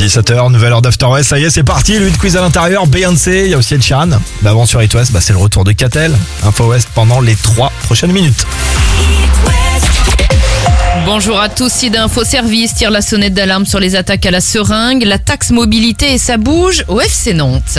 17h, nouvelle heure d'After West, ça y est, c'est parti, lui de quiz à l'intérieur, Beyoncé, il y a aussi Ed Sheeran. Avant sur It West, c'est le retour de Catel, Info West pendant les 3 prochaines minutes. Bonjour à tous, SIDA Info Service tire la sonnette d'alarme sur les attaques à la seringue, la taxe mobilité et ça bouge au FC Nantes.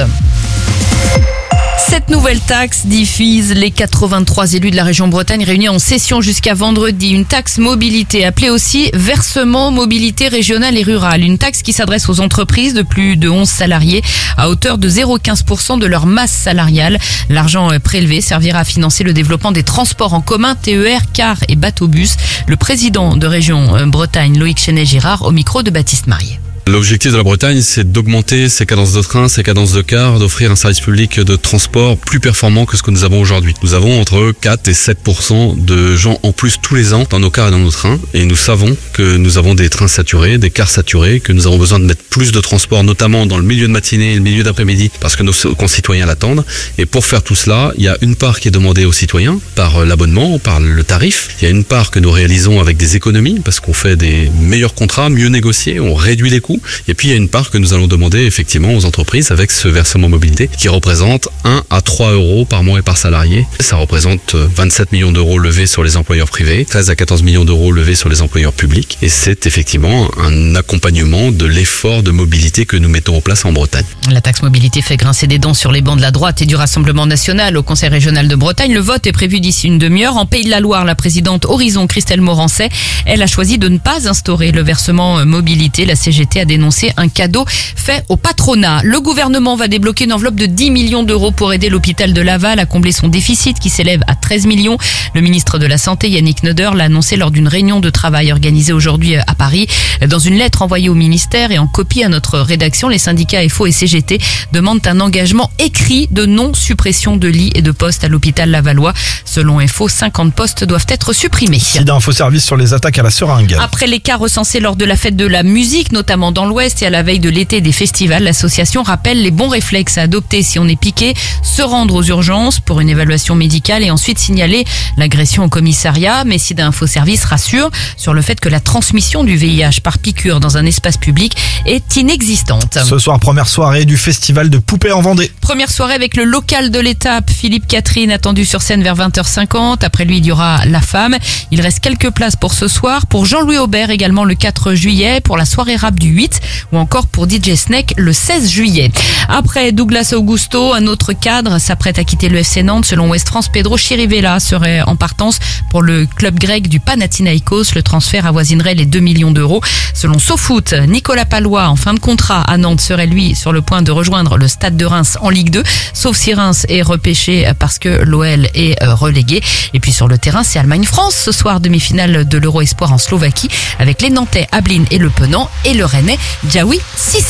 Cette nouvelle taxe divise les 83 élus de la région Bretagne réunis en session jusqu'à vendredi. Une taxe mobilité appelée aussi versement mobilité régionale et rurale. Une taxe qui s'adresse aux entreprises de plus de 11 salariés à hauteur de 0,15% de leur masse salariale. L'argent prélevé servira à financer le développement des transports en commun, TER, cars et bateaux-bus. Le président de région Bretagne, Loïc Chenet-Girard, au micro de Baptiste Marié. L'objectif de la Bretagne, c'est d'augmenter ses cadences de train, ses cadences de car, d'offrir un service public de transport plus performant que ce que nous avons aujourd'hui. Nous avons entre 4 et 7% de gens en plus tous les ans dans nos cars et dans nos trains. Et nous savons que nous avons des trains saturés, des cars saturés, que nous avons besoin de mettre plus de transport, notamment dans le milieu de matinée et le milieu d'après-midi, parce que nos concitoyens l'attendent. Et pour faire tout cela, il y a une part qui est demandée aux citoyens par l'abonnement, par le tarif. Il y a une part que nous réalisons avec des économies, parce qu'on fait des meilleurs contrats, mieux négociés, on réduit les coûts. Et puis il y a une part que nous allons demander effectivement aux entreprises avec ce versement mobilité qui représente 1 à 3 euros par mois et par salarié. Ça représente 27 millions d'euros levés sur les employeurs privés, 13 à 14 millions d'euros levés sur les employeurs publics. Et c'est effectivement un accompagnement de l'effort de mobilité que nous mettons en place en Bretagne. La taxe mobilité fait grincer des dents sur les bancs de la droite et du Rassemblement national au Conseil régional de Bretagne. Le vote est prévu d'ici une demi-heure. En Pays de la Loire, la présidente Horizon, Christelle Morancet, elle a choisi de ne pas instaurer le versement mobilité. La CGT a dénoncé un cadeau fait au patronat. Le gouvernement va débloquer une enveloppe de 10 millions d'euros pour aider l'hôpital de Laval à combler son déficit qui s'élève à 13 millions. Le ministre de la Santé, Yannick Neuder, l'a annoncé lors d'une réunion de travail organisée aujourd'hui à Paris. Dans une lettre envoyée au ministère et en copie à notre rédaction, les syndicats FO et CGT demandent un engagement écrit de non-suppression de lits et de postes à l'hôpital lavallois. Selon FO, 50 postes doivent être supprimés. SIDA Info Service sur les attaques à la seringue. Après les cas recensés lors de la fête de la musique, notamment dans l'Ouest et à la veille de l'été des festivals, l'association rappelle les bons réflexes à adopter si on est piqué, se rendre aux urgences pour une évaluation médicale et ensuite signaler l'agression au commissariat. Mais SIDA Info Service rassure sur le fait que la transmission du VIH par piqûre dans un espace public est inexistante. Ce soir, première soirée du festival de poupées en Vendée. Première soirée avec le local de l'étape, Philippe Catherine, attendu sur scène vers 20h50. Après lui, il y aura La Femme. Il reste quelques places pour ce soir. Pour Jean-Louis Aubert également le 4 juillet, pour la soirée rap du 8 ou encore pour DJ Snake le 16 juillet. Après Douglas Augusto, un autre cadre s'apprête à quitter le FC Nantes. Selon Ouest France, Pedro Chirivella serait en partance pour le club grec du Panathinaikos. Le transfert avoisinerait les 2 millions d'euros. Selon SoFoot, Nicolas Palois, en fin de contrat à Nantes, serait lui sur le point de rejoindre le Stade de Reims en Ligue 2, sauf si Reims est repêché parce que l'OL est relégué. Et puis sur le terrain, c'est Allemagne-France. Ce soir, demi-finale de l'Euro Espoir en Slovaquie avec les Nantais Ablin et Le Penant et le Rennais Diaoui Cissé.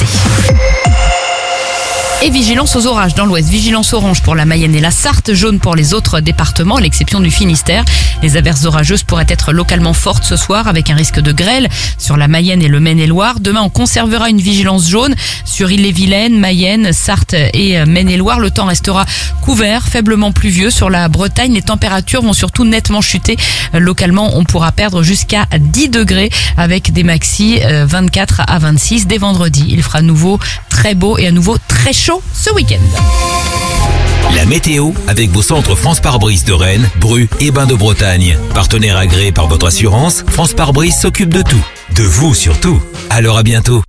Et vigilance aux orages dans l'ouest, vigilance orange pour la Mayenne et la Sarthe, jaune pour les autres départements, à l'exception du Finistère. Les averses orageuses pourraient être localement fortes ce soir avec un risque de grêle sur la Mayenne et le Maine-et-Loire. Demain, on conservera une vigilance jaune sur Ille-et-Vilaine, Mayenne, Sarthe et Maine-et-Loire. Le temps restera couvert, faiblement pluvieux sur la Bretagne. Les températures vont surtout nettement chuter. Localement, on pourra perdre jusqu'à 10 degrés avec des maxis 24 à 26 dès vendredi. Il fera à nouveau très beau et à nouveau très chaud ce week-end. La météo avec vos centres France Pare-Brise de Rennes, Bru et Bains de Bretagne. Partenaire agréé par votre assurance, France Pare-Brise s'occupe de tout. De vous surtout. Alors à bientôt.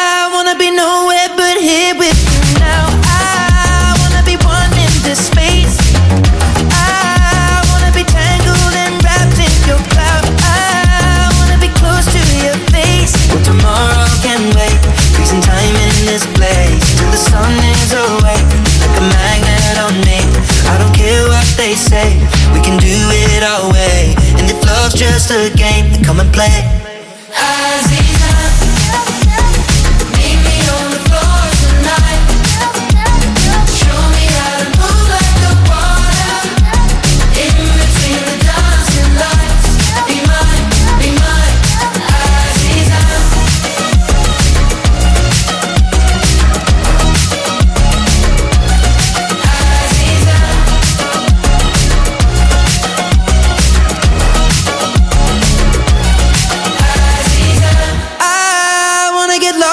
Be nowhere but here with you now. I wanna be one in this space.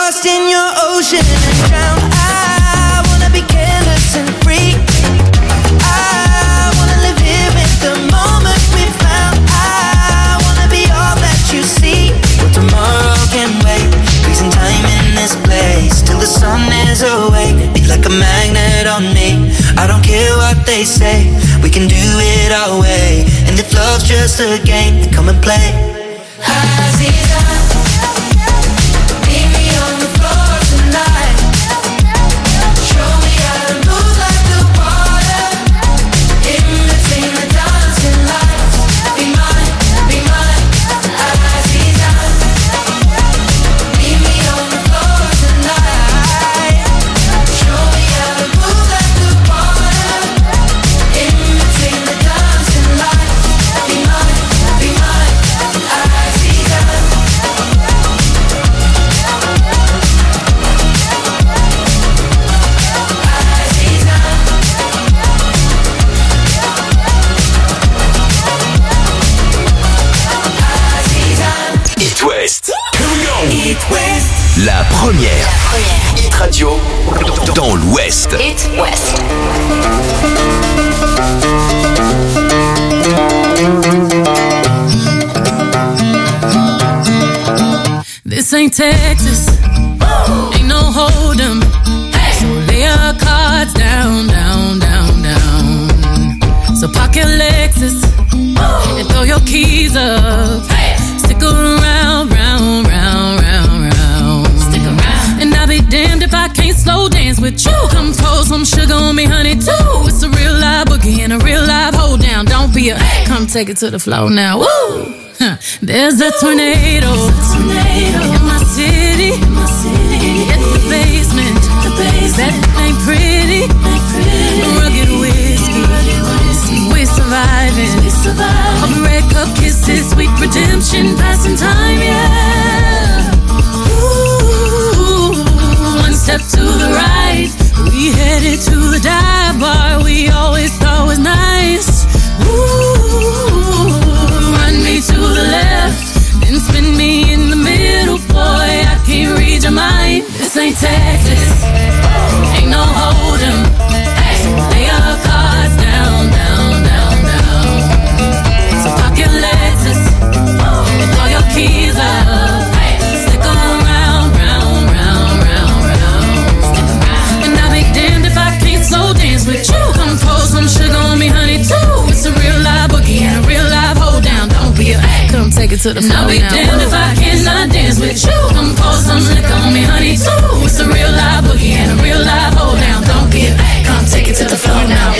lost in your ocean and drown. I wanna be careless and free. I wanna live here in the moment we found. I wanna be all that you see. But tomorrow can wait. Freezing time in this place till the sun is awake. Be like a magnet on me. I don't care what they say. We can do it our way. And if love's just a game, then come and play. Aziza, meet me on the floor tonight. Show me how to move like the water. In between the dancing lights. Be mine, Aziza. Meet me on the floor tonight. Show me how to move like the water. In between the dancing lights. Be mine, Aziza. It West. It West. La première. Hit Radio dans l'Ouest. It West. This ain't Texas, ain't no hold'em. So lay your cards down, down, down, down. So park your Lexus and throw your keys up. Stick around, round, round, round, round. Stick around. And I'll be damned if I can't slow dance with you. Come pour some sugar on me, honey, too. It's a real live boogie and a real live hold down. Don't be a come take it to the floor now. Woo! There's a tornado in my city. It's the basement. That ain't pretty. Rugged whiskey. We're surviving. Of red cup kisses, sweet redemption, passing time, yeah. Ooh, one step to the right. We headed to the dive bar we always thought was nice. Ooh, run me to the left, then spin me in the middle, boy, I can't read your mind. This ain't Texas, ain't no hold'em. So lay your cards down, down, down, down. So park your Lexus and throw your keys up. Stick around, round, round, round, round. And I'll be damned if I can't slow dance with you. Come pour some sugar on me, honey, too. It's a real live boogie and a real live hold down. Don't be a come take it to the floor. I'll be damned if I cannot dance with you. Come pour some liquor on me, honey, too. It's a real live boogie and a real live hold down. Don't be a come take it to the floor now.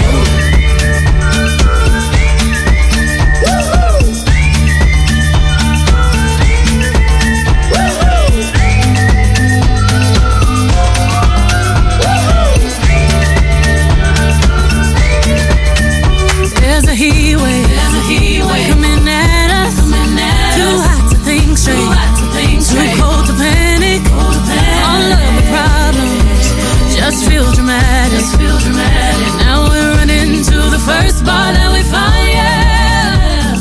There's a heat wave coming at us. Too hot to think straight, too cold to panic. All of the problems just feel dramatic. Now we're running to the first bar that we find, yeah.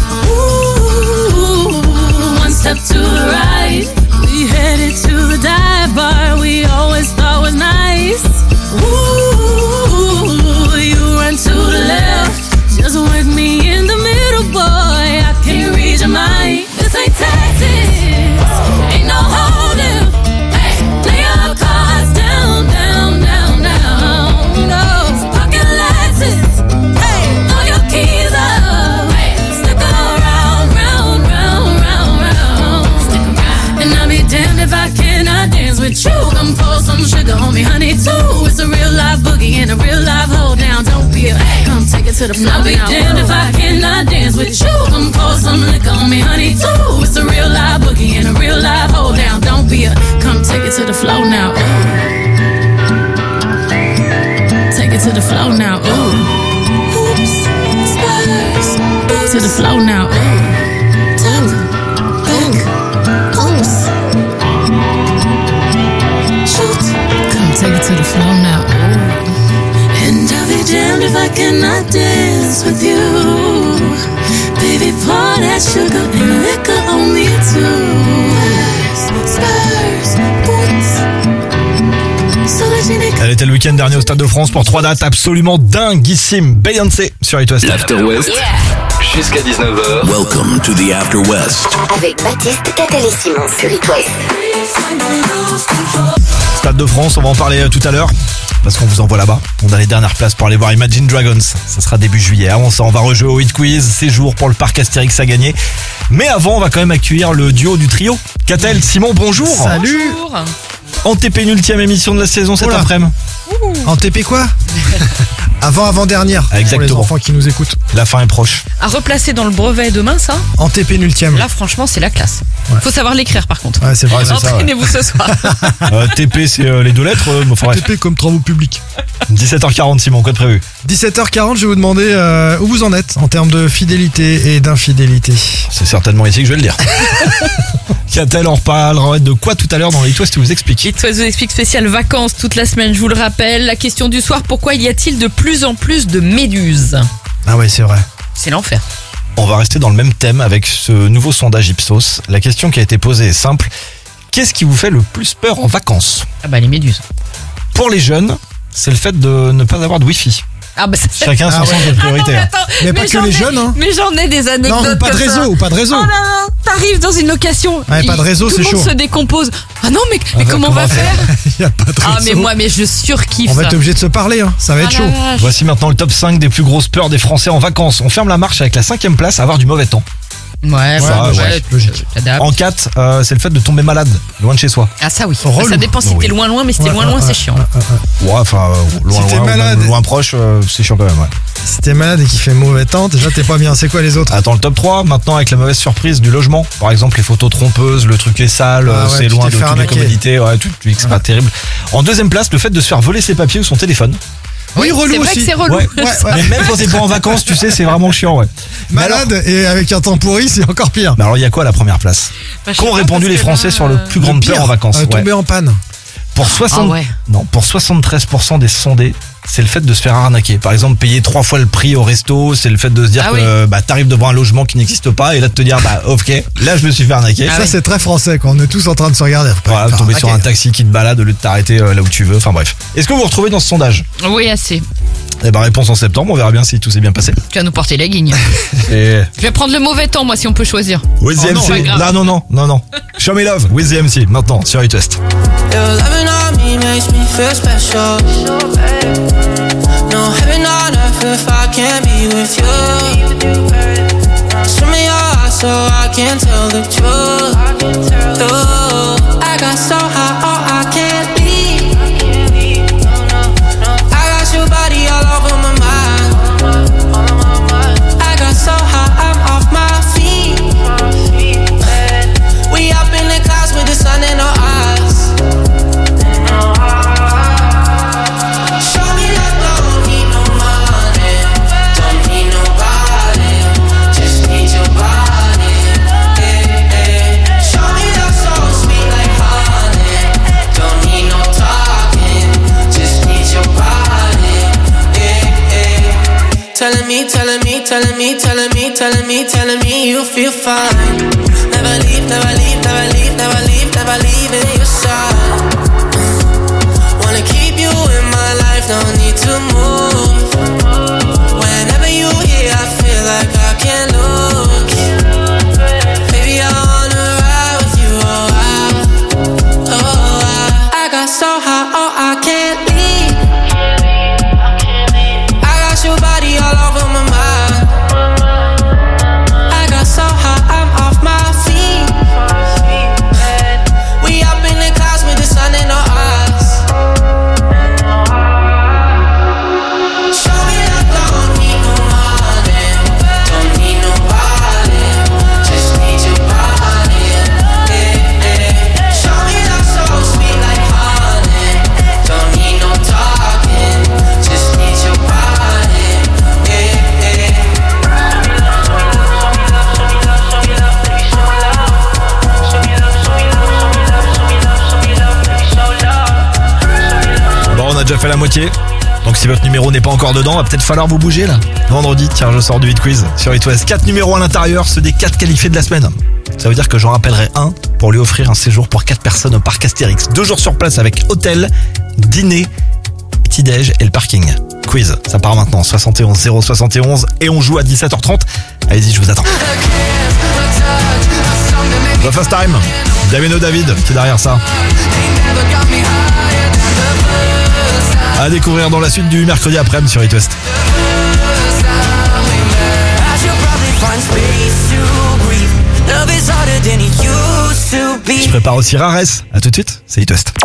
Ooh, one step to the right. We headed to the dive bar we always thought was nice. Ooh, you run to the left. Just work me in the middle, boy, I can't read your mind. This ain't Texas, ain't no hold'em. Lay your cards down, down, down, down. No, park your Lexus, throw your keys up. Stick around, round, round, round, round. And I'll be damned if I cannot dance with you. Come pour some sugar on me, honey, too. It's a real live boogie and a real live hold down. Don't be a come take it to the floor. I'll be damned if I cannot dance with you. Come pour some liquor on me, honey, too. It's a real live boogie and a real live hold down. Don't be a come take it to the floor now. Ooh. Take it to the floor now. Ooh. Oops, spurs. To the floor now. Ooh. Ooh. Oops. Shoot. Come take it to the floor now. Ooh. And I'll be damned if I cannot dance with you. Baby, pour that sugar and liquor on me too. Spurs, boots, Elle était le week-end dernier au Stade de France pour 3 dates absolument dinguissimes. Beyoncé sur It West. L'After West, jusqu'à 19h. Welcome to the After West. Avec Baptiste, Catel et Simon sur It West. Stade de France, on va en parler tout à l'heure parce qu'on vous envoie là-bas. On a les dernières places pour aller voir Imagine Dragons. Ça sera début juillet. Avant ça, on va rejouer au Hit Quiz. Séjour pour le parc Astérix à gagner. Mais avant, on va quand même accueillir le duo du trio. Catel, Simon, bonjour. Salut. Bonjour. En TP 8e émission de la saison cet Oula. après-midi. En TP quoi? Avant-dernière. Exactement. Pour les enfants qui nous écoutent. La fin est proche. À replacer dans le brevet demain, ça. En TP 000e. Là, franchement, c'est la classe. Ouais. Faut savoir l'écrire, par contre. Ouais, c'est vrai. Ouais, c'est ça, ouais. Entraînez-vous ce soir. TP, c'est les deux lettres. Enfin, bref. TP comme travaux publics. 17h40, Simon, code prévu. 17h40, je vais vous demander où vous en êtes en termes de fidélité et d'infidélité. C'est certainement ici que je vais le dire. Catel, on reparlera de quoi tout à l'heure dans les It West, tu vous expliques. It West vous explique spécial vacances toute la semaine, je vous le rappelle. La question du soir, pourquoi y a-t-il de plus en plus de méduses? Ah ouais, c'est vrai. C'est l'enfer. On va rester dans le même thème avec ce nouveau sondage Ipsos. La question qui a été posée est simple. Qu'est-ce qui vous fait le plus peur en vacances? Ah bah les méduses. Pour les jeunes, c'est le fait de ne pas avoir de wifi. Ah bah ça Chacun son Ah ouais. centre de priorité. Attends, Mais pas que j'en les ai- jeunes, hein. Mais j'en ai des anecdotes. Non, ou pas de comme ça. réseau, ou pas de réseau. Oh là là, t'arrives dans une location. Ouais, pas de réseau, tout c'est le monde chaud. se décompose. Ah non, mais comment on va faire? Il y a pas de réseau. Ah mais moi, mais je surkiffe On va ça. être obligé de se parler, hein. Ça va être Ah chaud. la vache. Voici maintenant le top 5 des plus grosses peurs des Français en vacances. On ferme la marche avec la 5e place, avoir du mauvais temps. Ouais, Ça, ouais, ouais, logique. t'adaptes. En 4, c'est le fait de tomber malade, loin de chez soi. Ah ça oui. Relou. Ça dépend si Oui. t'es loin, mais si t'es Ouais, loin, ouais, c'est chiant. Ouais, enfin, loin, Si t'es loin, ou malade. même loin proche, c'est chiant quand même, ouais. Si t'es malade et qu'il fait mauvais temps, déjà t'es pas bien. C'est quoi les autres? Attends, le top 3, maintenant avec la mauvaise surprise du logement. Par exemple, les photos trompeuses, le truc est sale, Ah ouais, c'est tu loin t'es de fait toutes les arnaquer. commodités, ouais, tout, c'est pas terrible. En 2e place, le fait de se faire voler ses papiers ou son téléphone. Oui, relou c'est vrai aussi. que c'est relou. Ouais, ouais. Mais même quand t'es pas en vacances, tu sais, c'est vraiment chiant, ouais. Mais alors, Malade et avec un temps pourri, c'est encore pire. il y a quoi à la première place? Bah, je sais Qu'ont pas, répondu parce les que Français là, sur le plus grande peur en vacances? Ouais. Tomber en panne. Pour 60... Ah ouais. Non, pour 73% des sondés, c'est le fait de se faire arnaquer. Par exemple, payer 3 fois le prix au resto, c'est le fait de se dire Ah que t'arrives devant un logement qui n'existe pas et là de te dire ok, là je me suis fait arnaquer. Ah Ça, ouais. c'est très français quand on est tous en train de se regarder. Faut pas Voilà, faire tomber sur un arnaquer. taxi qui te balade au lieu de t'arrêter là où tu veux, enfin bref. Est-ce que vous vous retrouvez dans ce sondage? Oui, assez. Eh ben réponse en septembre, on verra bien si tout s'est bien passé. Tu vas nous porter la guigne. Et Je vais prendre le mauvais temps, moi, si on peut choisir. with the Oh non, MC. pas grave. Non. Show me love, with the MC, maintenant sur It West. Your loving on me makes me feel special. No heaven on earth if I can't be with you. Show me your eyes so I can tell the truth. Ooh, I got so high, oh, I can't leave. I got your body all over my mind. I got so high, I'm off my feet. We up in the clouds with the sun in our eyes. Show me that don't need no money, don't need nobody, just need your body. Show me that soul sweet like honey, don't need no talking, just need your body. Telling me you feel fine. Never leave in your side. Wanna keep you in my life, don't need to move. Whenever you here, I feel like I can't lose. Baby, I wanna ride with you, I got so high, oh, I can't leave. I got your body all over my mind. I got so high, I'm off my feet. We up in the clouds with the sun in our eyes. Show me that don't need no money, don't need nobody, just need your body. Show me that soul sweet like honey, don't need no talking, just need your body. Bon, on a déjà fait la moitié. Donc si votre numéro n'est pas encore dedans, va peut-être falloir vous bouger là. Vendredi, tirage au sort du Hit Quiz sur It West. 4 numéros à l'intérieur, ceux des 4 qualifiés de la semaine. Ça veut dire que j'en rappellerai un pour lui offrir un séjour pour 4 personnes au parc Astérix. 2 jours sur place avec hôtel, dîner petit-déj et le parking. Quiz, ça part maintenant, 71 071 et on joue à 17h30. Allez-y, je vous attends. The First Time, Davino David qui est derrière ça. À découvrir dans la suite du mercredi après-midi sur It West. Je prépare aussi Rares. À tout de suite, c'est It West.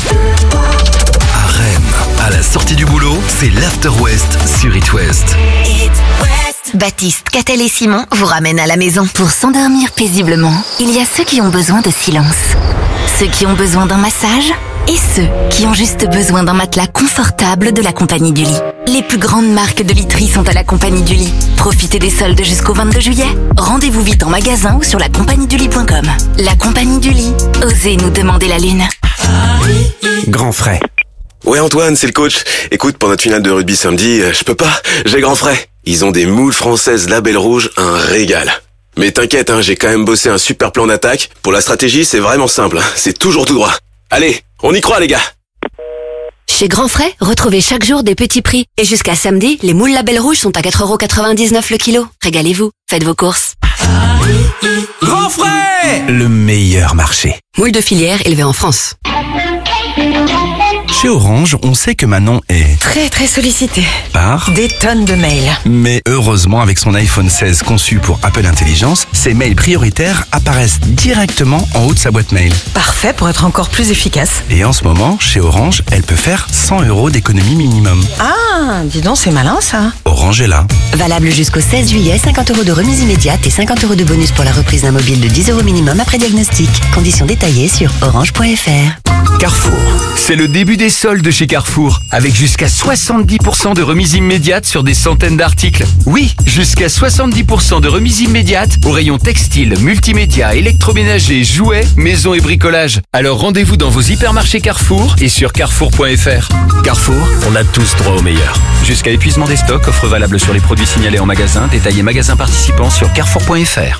À Rennes, à la sortie du boulot, c'est l'After West sur It West. Baptiste, Catel et Simon vous ramènent à la maison. Pour s'endormir paisiblement, il y a ceux qui ont besoin de silence, ceux qui ont besoin d'un massage et ceux qui ont juste besoin d'un matelas confortable de la Compagnie du Lit. Les plus grandes marques de literie sont à la Compagnie du Lit. Profitez des soldes jusqu'au 22 juillet. Rendez-vous vite en magasin ou sur lacompagniedulit.com. La Compagnie du Lit. Osez nous demander la lune. Grand frais. Ouais Antoine, c'est le coach. Écoute, pour notre finale de rugby samedi, je peux pas, j'ai grand frais. Ils ont des moules françaises label rouge, un régal. Mais t'inquiète, j'ai quand même bossé un super plan d'attaque. Pour la stratégie, c'est vraiment simple, c'est toujours tout droit. Allez, on y croit les gars. Chez Grand Frais, retrouvez chaque jour des petits prix. Et jusqu'à samedi, les moules label rouge sont à 4,99€ le kilo. Régalez-vous, faites vos courses. Grand Frais, le meilleur marché. Moules de filière élevées en France. Chez Orange, on sait que Manon est très sollicité. par Des tonnes de mails. Mais heureusement, avec son iPhone 16 conçu pour Apple Intelligence, ses mails prioritaires apparaissent directement en haut de sa boîte mail. Parfait pour être encore plus efficace. Et en ce moment, chez Orange, elle peut faire 100€ d'économie minimum. Ah, dis donc, c'est malin ça. Orange est là. Valable jusqu'au 16 juillet, 50€ de remise immédiate et 50€ de bonus pour la reprise d'un mobile de 10€ minimum après diagnostic. Conditions détaillées sur orange.fr. Carrefour. C'est le début des soldes chez Carrefour, avec jusqu'à 70% de remise immédiate sur des centaines d'articles. Oui, jusqu'à 70% de remise immédiate au rayon textile, multimédia, électroménager, jouets, maison et bricolage. Alors rendez-vous dans vos hypermarchés Carrefour et sur carrefour.fr. Carrefour, on a tous droit au meilleur. Jusqu'à épuisement des stocks, offre valable sur les produits signalés en magasin, détaillés magasin participant sur carrefour.fr.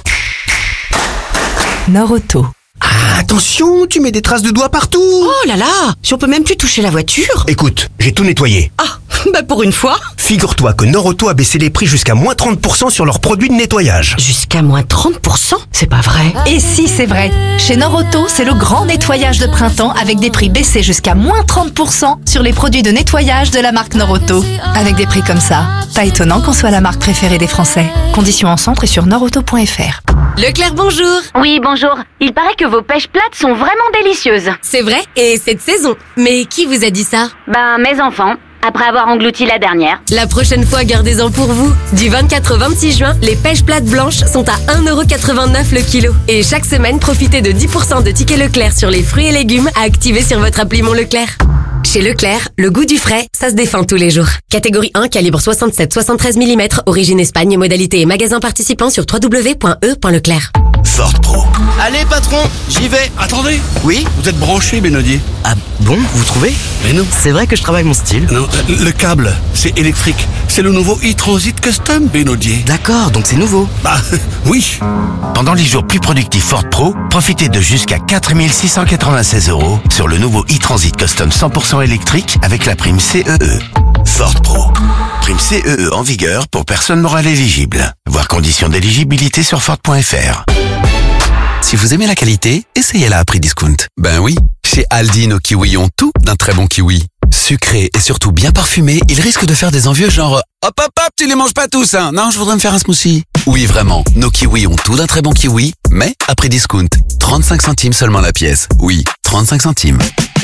Norauto. Ah, attention, tu mets des traces de doigts partout. Oh là là, si on peut même plus toucher la voiture. Écoute, j'ai tout nettoyé. Ah, bah pour une fois. Figure-toi que Norauto a baissé les prix jusqu'à moins 30% sur leurs produits de nettoyage. Jusqu'à moins 30%? C'est pas vrai. Et si, c'est vrai. Chez Norauto, c'est le grand nettoyage de printemps avec des prix baissés jusqu'à moins 30% sur les produits de nettoyage de la marque Norauto. Avec des prix comme ça, pas étonnant qu'on soit la marque préférée des Français. Conditions en centre et sur norauto.fr. Leclerc, bonjour. Oui, bonjour. Il paraît que vos pêches plates sont vraiment délicieuses. C'est vrai, et cette saison. Mais qui vous a dit ça? Ben, mes enfants. Après avoir englouti la dernière. La prochaine fois, gardez-en pour vous. Du 24 au 26 juin, les pêches plates blanches sont à 1,89€ le kilo. Et chaque semaine, profitez de 10% de tickets Leclerc sur les fruits et légumes à activer sur votre appli Mon Leclerc. Chez Leclerc, le goût du frais, ça se défend tous les jours. Catégorie 1, calibre 67-73 mm, origine Espagne, modalité et magasin participant sur www.e.leclerc. Ford Pro. Allez patron, j'y vais. Attendez. Oui, vous êtes branché, Benodier. Ah bon, vous trouvez? Mais non. C'est vrai que je travaille mon style. Non, le câble, c'est électrique. C'est le nouveau e-Transit Custom, Benodier. D'accord, donc c'est nouveau. Bah, oui. Pendant les jours plus productifs Ford Pro, profitez de jusqu'à 4 696€ sur le nouveau e-Transit Custom 100% électrique avec la prime CEE. Ford Pro. Prime CEE en vigueur pour personnes morales éligibles. Voir conditions d'éligibilité sur Ford.fr. Si vous aimez la qualité, essayez-la à prix discount. Ben oui, chez Aldi, nos kiwis ont tout d'un très bon kiwi. Sucré et surtout bien parfumé, ils risquent de faire des envieux genre « Hop hop hop, tu les manges pas tous, hein? Non, je voudrais me faire un smoothie. » Oui, vraiment, nos kiwis ont tout d'un très bon kiwi, mais à prix discount. 35 centimes seulement la pièce. Oui, 35 centimes.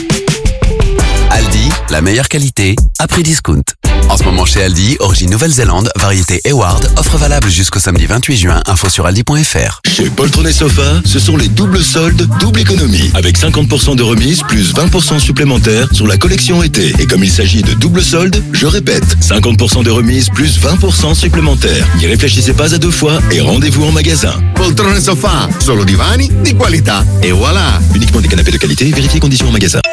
Aldi, la meilleure qualité, à prix discount. En ce moment chez Aldi, origine Nouvelle-Zélande, variété Eward, offre valable jusqu'au samedi 28 juin, info sur aldi.fr. Chez Poltron Sofa, ce sont les doubles soldes, double économie, avec 50% de remise plus 20% supplémentaires sur la collection été. Et comme il s'agit de double soldes, je répète, 50% de remise plus 20% supplémentaires. N'y réfléchissez pas à deux fois et rendez-vous en magasin. Poltron Sofa, solo divani di qualità. Et voilà. Uniquement des canapés de qualité, vérifiez conditions en magasin.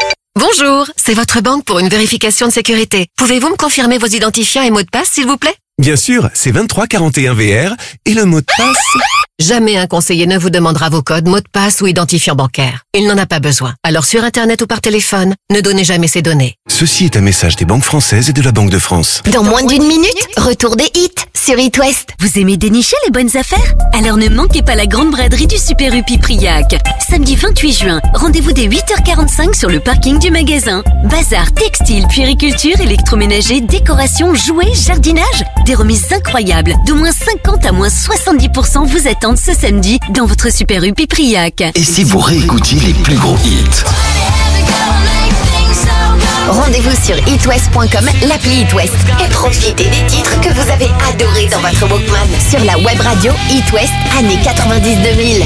Bonjour, c'est votre banque pour une vérification de sécurité. Pouvez-vous me confirmer vos identifiants et mots de passe, s'il vous plaît? Bien sûr, c'est 2341VR et le mot de passe... Jamais un conseiller ne vous demandera vos codes, mots de passe ou identifiant bancaire. Il n'en a pas besoin. Alors sur Internet ou par téléphone, ne donnez jamais ces données. Ceci est un message des banques françaises et de la Banque de France. Dans moins d'une minute, retour des hits sur It West. Vous aimez dénicher les bonnes affaires? Alors ne manquez pas la grande braderie du Super U Pipriac. Samedi 28 juin, rendez-vous dès 8h45 sur le parking du magasin. Bazar, textile, puériculture, électroménager, décoration, jouets, jardinage. Des remises incroyables, de moins 50 à moins 70% vous attendent ce samedi dans votre Super U Pipriac. Et si vous réécoutiez les plus gros hits? Rendez-vous sur itwest.com, l'appli It West, et profitez des titres que vous avez adorés dans votre Walkman. Sur la web radio It West, années 90-2000.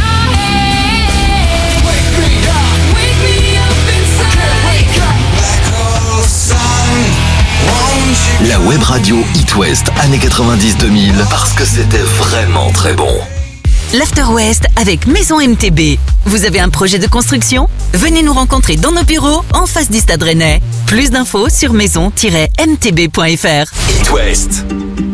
La web radio It West, années 90-2000, parce que c'était vraiment très bon. L'After West avec Maison MTB. Vous avez un projet de construction? Venez nous rencontrer dans nos bureaux en face du Stade Rennais. Plus d'infos sur maison-mtb.fr. It West.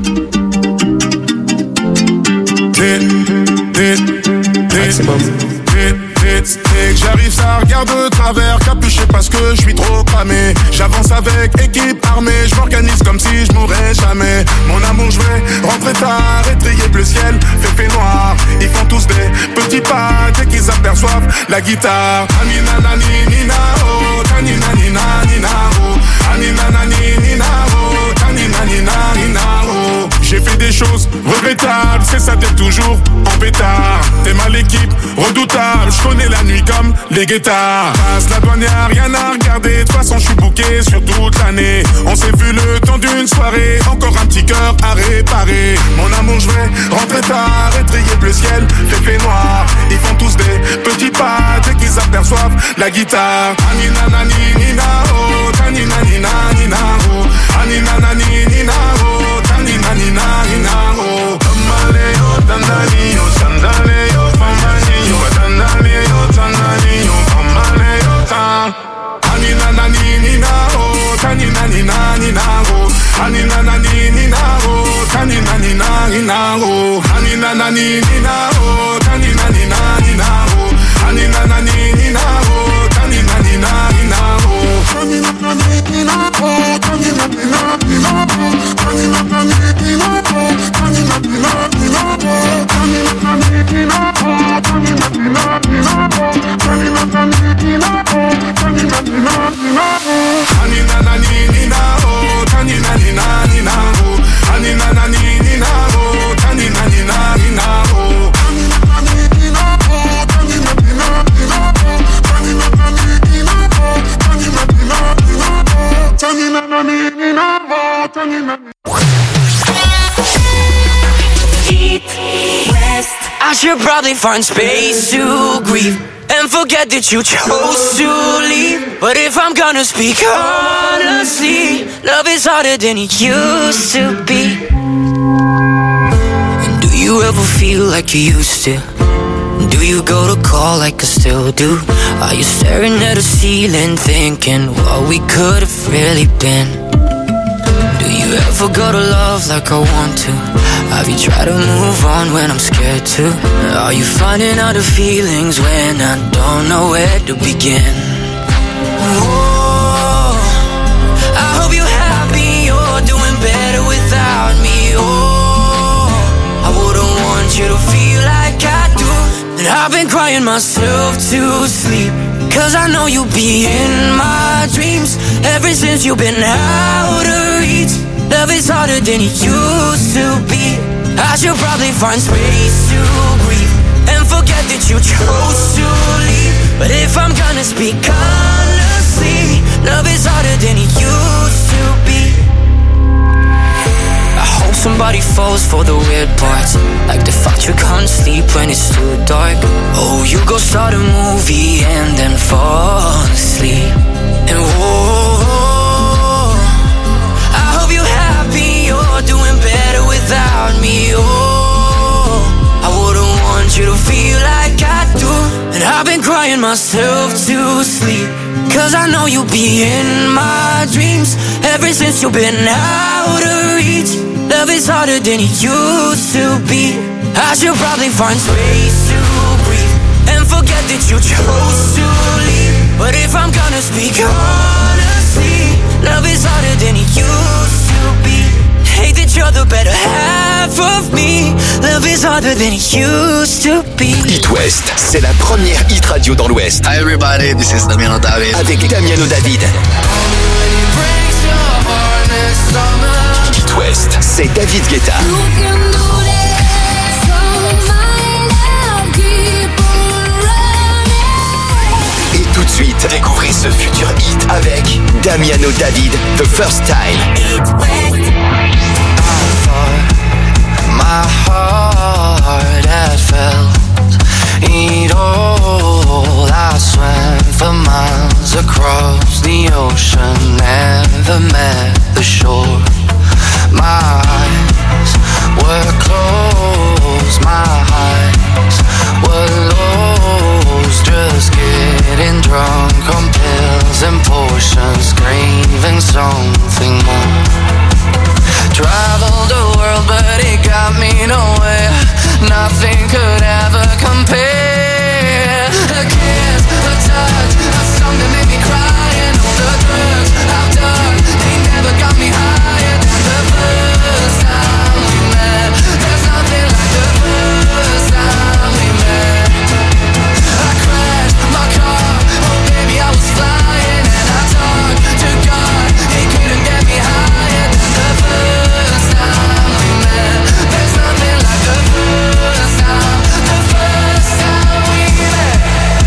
J'arrive, ça regarde de travers, capuché parce que je suis trop cramé. J'avance avec équipe armée, je m'organise comme si je mourrais jamais. Mon amour, je vais rentrer tard, étrier bleu ciel, fait noir. Ils font tous des petits pas dès qu'ils aperçoivent la guitare. Anina nani nina oh, tanina nina nina oh, anina nani nina oh, tanina nina nina oh. J'ai fait des choses regrettables, c'est ça d'être toujours en pétard. T'es mal équipe, redoutable, je connais la nuit comme les guettards. Passe la douane, y'a rien à regarder, de toute façon je suis booké sur toute l'année. On s'est vu le temps d'une soirée, encore un petit cœur à réparer. Mon amour, je vais rentrer tard, étrier bleu ciel, fait noir. Ils font tous des petits pas dès qu'ils aperçoivent la guitare. Anina nani nina oh, tanina nina nina oh, anina nani nina oh, tanina nina nina oh. Tamaleo, tanalio, sandaleo, pamalio, tanaleo, tanalio, pamaleo, tan. Anina nani nina oh, tanina nina nina oh, anina nani nina oh, tanina nina nina oh, anina nani nina oh, tanina nina nina oh, anina nani nina oh, tanina nina nina oh, tanina nani nina oh, tanina nina nina oh, tanina nani nina oh, tanina nina nina oh, tanina nani nina oh, tanina nina nina oh, tanina nani nina oh, tanina nina nina oh, anina nani nina oh, tanina nina nina oh, anina nani nina oh, tanina nina nina oh, anina nani nina oh, tanina nina nina oh, tanina nani nina oh, tanina nina nina oh, tanina nani nina oh, tanina. It West. I should probably find space to grieve and forget that you chose to leave. But if I'm gonna speak honestly, love is harder than it used to be. And do you ever feel like you used to? Do you go to call like I still do? Are you staring at the ceiling thinking what we could have really been? Do you ever go to love like I want to? Have you tried to move on when I'm scared to? Are you finding out the feelings when I don't know where to begin? Oh, I hope you're happy, you're doing better without me. Oh, I wouldn't want you to feel like I do, that I've been crying myself to sleep. Cause I know you'll be in my dreams ever since you've been out of reach. Love is harder than it used to be. I should probably find space to grieve and forget that you chose to leave. But if I'm gonna speak honestly, love is harder than it used to be. I hope somebody falls for the weird parts, like the fact you can't sleep when it's too dark. Oh, you go start a movie and then fall asleep. And whoa, I hope you're happy, you're doing better without me. Oh, I wouldn't want you to feel like I do, and I've been crying myself to sleep. Cause I know you be in my dreams. Ever since you've been out of reach, love is harder than it used to be. I should probably find space to breathe and forget that you chose to leave. But if I'm gonna speak honestly, love is harder than it used to be. Hate that you're the better half of me. Love is harder than it used to be. It West, c'est la première hit radio dans l'Ouest. Hi everybody, this is Damiano David. Avec Damiano David. It West, c'est David Guetta. Et tout de suite, découvrez ce futur hit avec Damiano David, The First Time. My heart had felt it all. I swam for miles across the ocean, never met the shore. My eyes were closed, my eyes were lost, just getting drunk on pills and potions, craving something more. Traveled the world, but it got me nowhere. Nothing could ever compare. A kiss, a touch, a song that made me cry, and all the drugs I've done, they never got me higher than the first time we met. There's nothing like the first time we met. I crashed my car, oh baby I was flying, and I talked to God, he couldn't get me higher than the first time we met. There's nothing like the first time we met.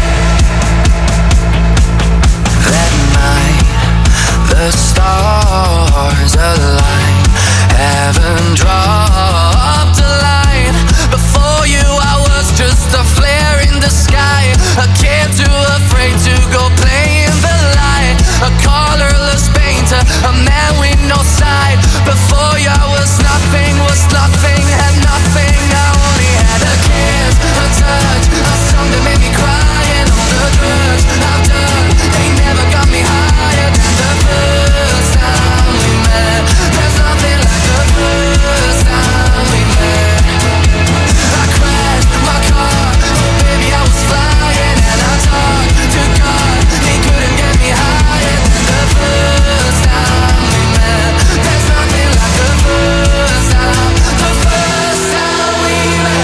That night, the stars aligned, heaven dropped a line. Before you I was just a flare in the sky, a kid too afraid to go play in the light, a colorless painter, a man with no side. Before you I was nothing, had nothing. I only had a kiss, a touch, a song that made me cry, and all the drugs I've done, they never got me higher than the first time we met. There's nothing like the first time we met. I crashed my car, oh baby I was flying, and I talked to God, he couldn't get me higher than the first time we met. There's nothing like the first time we met.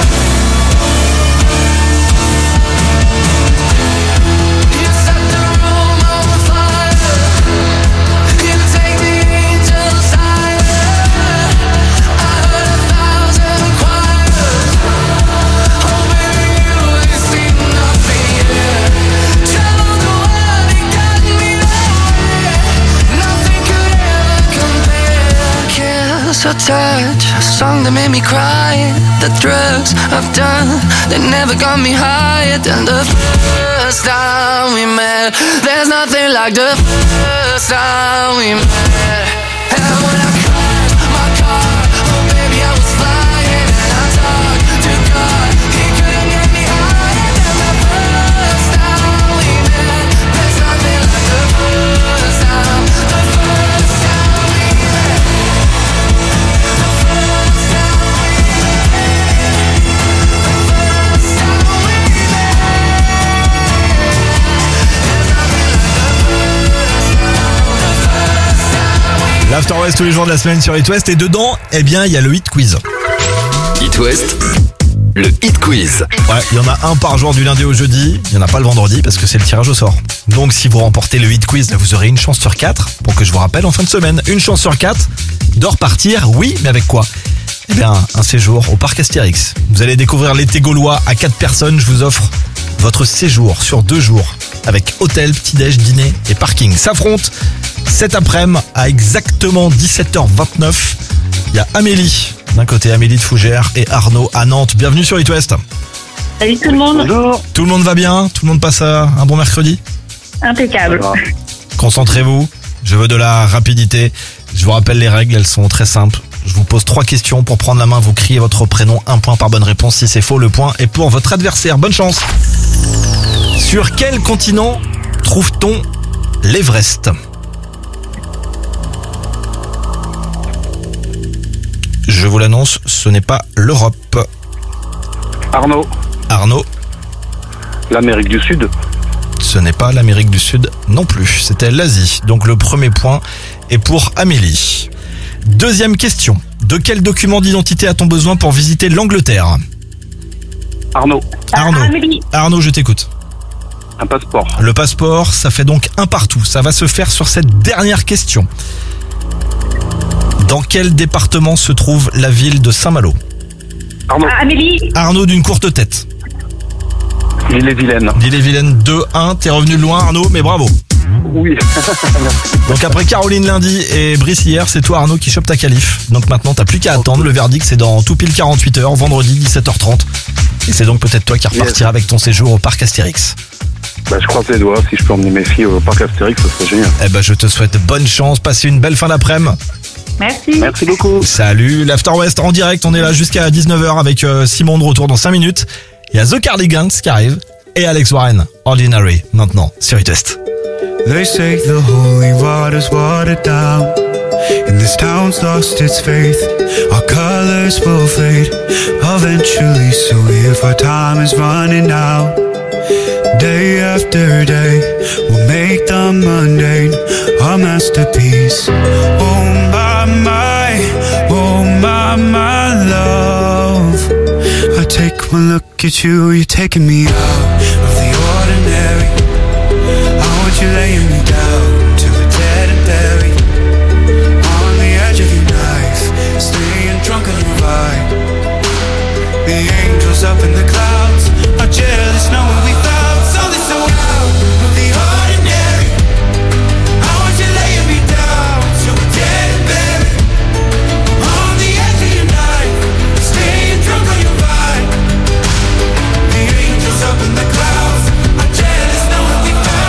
You set the room on fire, you take the angels higher. I heard 1,000 choirs, oh baby you ain't seen nothing yet. Traveled the world and got me nowhere, nothing could ever compare. Kiss or touch, a song that made me cry, the drugs I've done, they never got me higher than the first time we met. There's nothing like the first time we met. And when I crashed my car, oh baby I was flying, and I talked to God, he couldn't get me higher than the first time we met. There's nothing like the first time we met. The first time we met. The first time we met. L'After West tous les jours de la semaine sur It West, et dedans, eh bien, il y a le Hit Quiz. It West, le Hit Quiz. Ouais, il y en a un par jour du lundi au jeudi, il n'y en a pas le vendredi parce que c'est le tirage au sort. Donc si vous remportez le Hit Quiz, là, vous aurez une chance sur 4 pour que je vous rappelle en fin de semaine. Une chance sur 4 de repartir, oui, mais avec quoi ? Eh bien, un séjour au parc Astérix. Vous allez découvrir l'été gaulois à 4 personnes, je vous offre votre séjour sur 2 jours avec hôtel, petit-déj, dîner et parking. S'affrontent cet après-midi à exactement 17h29. Il y a Amélie d'un côté, Amélie de Fougères, et Arnaud à Nantes. Bienvenue sur It West. Salut tout le monde. Bonjour. Tout le monde va bien ? Tout le monde passe un bon mercredi ? Impeccable. Concentrez-vous, je veux de la rapidité. Je vous rappelle les règles, elles sont très simples. Je vous pose 3 questions. Pour prendre la main, vous criez votre prénom, 1 point par bonne réponse. Si c'est faux, le point est pour votre adversaire. Bonne chance. Sur quel continent trouve-t-on l'Everest? Je vous l'annonce, ce n'est pas l'Europe. Arnaud. Arnaud. L'Amérique du Sud. Ce n'est pas l'Amérique du Sud non plus, c'était l'Asie. Donc le premier point est pour Amélie. Deuxième question. De quel document d'identité a-t-on besoin pour visiter l'Angleterre? Arnaud. Amélie. Arnaud, je t'écoute. Un passeport. Le passeport, ça fait donc un partout. Ça va se faire sur cette dernière question. Dans quel département se trouve la ville de Saint-Malo? Arnaud. Amélie. Arnaud d'une courte tête. Ille-et-Vilaine. Ille-et-Vilaine 2-1. T'es revenu de loin, Arnaud, mais bravo. Oui. Donc après Caroline lundi et Brice hier, c'est toi Arnaud qui chope ta qualif. Donc maintenant t'as plus qu'à attendre. Le verdict c'est dans tout pile 48 heures, vendredi 17h30. Et c'est donc peut-être toi qui repartira avec ton séjour au parc Astérix. Bah, je croise les doigts. Si je peux emmener mes filles au parc Astérix, ça serait génial. Eh ben je te souhaite bonne chance. Passez une belle fin d'après-midi. Merci. Merci beaucoup. Salut, l'After West en direct. On est là jusqu'à 19h avec Simon de retour dans 5 minutes. Il y a The Cardigans qui arrive et Alex Warren, Ordinary, maintenant sur It West. They say the holy water's watered down, and this town's lost its faith. Our colors will fade eventually, so if our time is running out, day after day, we'll make the mundane our masterpiece. Oh my love, I take one look at you, you're taking me out of the ordinary. You're laying me down to a dead and buried on the edge of your knife, staying drunk on your ride. The angels up in the clouds are jealous knowing we found something so out of the ordinary. I want you laying me down to a dead and buried on the edge of your knife, staying drunk on your ride. The angels up in the clouds are jealous knowing we found.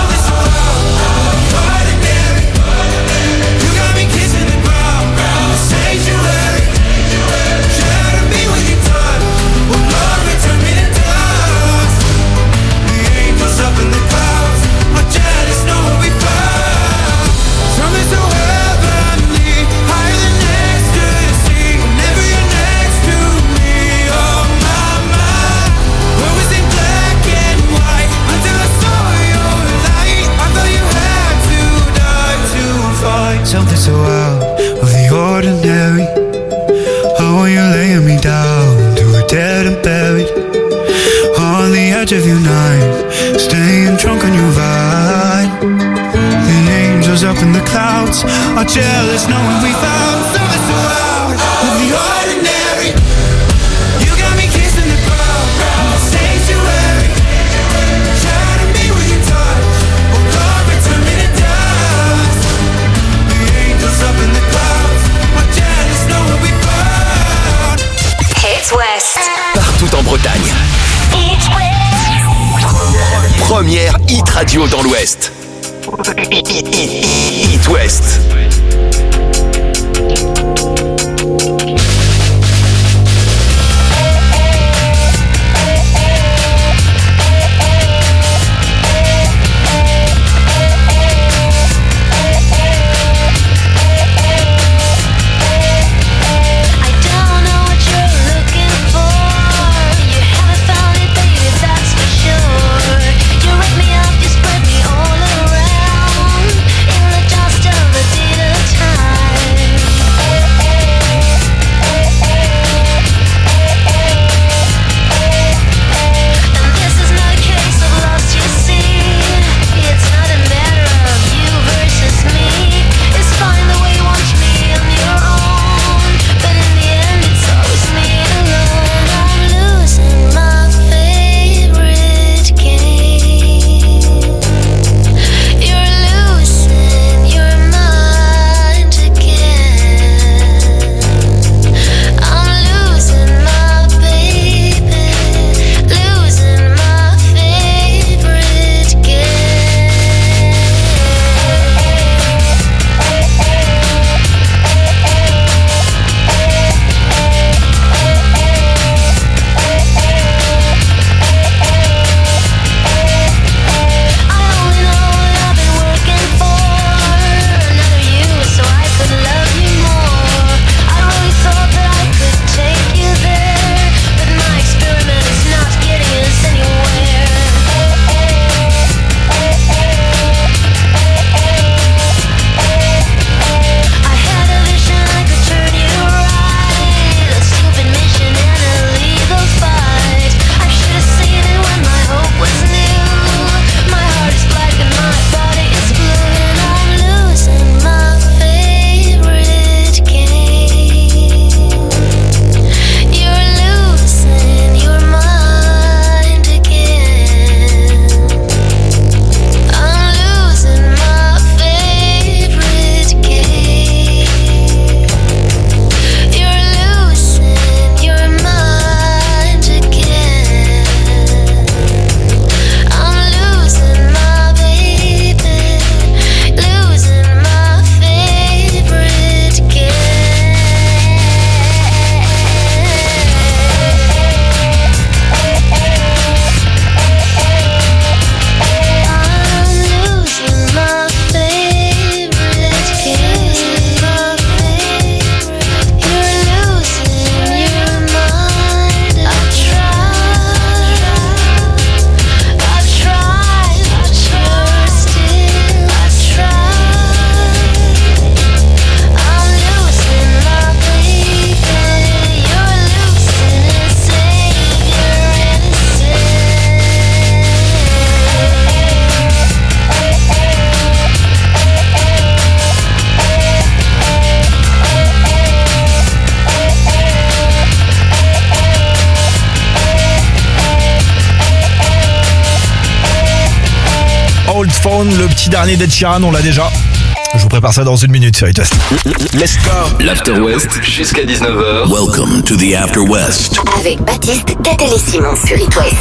Something so out of the ordinary. Oh, you're laying me down to a dead and buried on the edge of your night, staying drunk on your ride. The angels up in the clouds are jealous knowing we found something so out of the ordinary. You got me kissing the ground, the sanctuary. Shatter me with your touch, oh Lord, return me to dust. Up in the clouds, are jealous knowing we found. Hits West. Partout en Bretagne. Première hit radio dans l'Ouest. Hit West. Time Down, le petit dernier d'Ed Sheeran, on l'a déjà. Je vous prépare ça dans une minute sur It West. Let's go. L'After West jusqu'à 19h. Welcome to the After West. Avec Baptiste, Catel et Simon sur It West.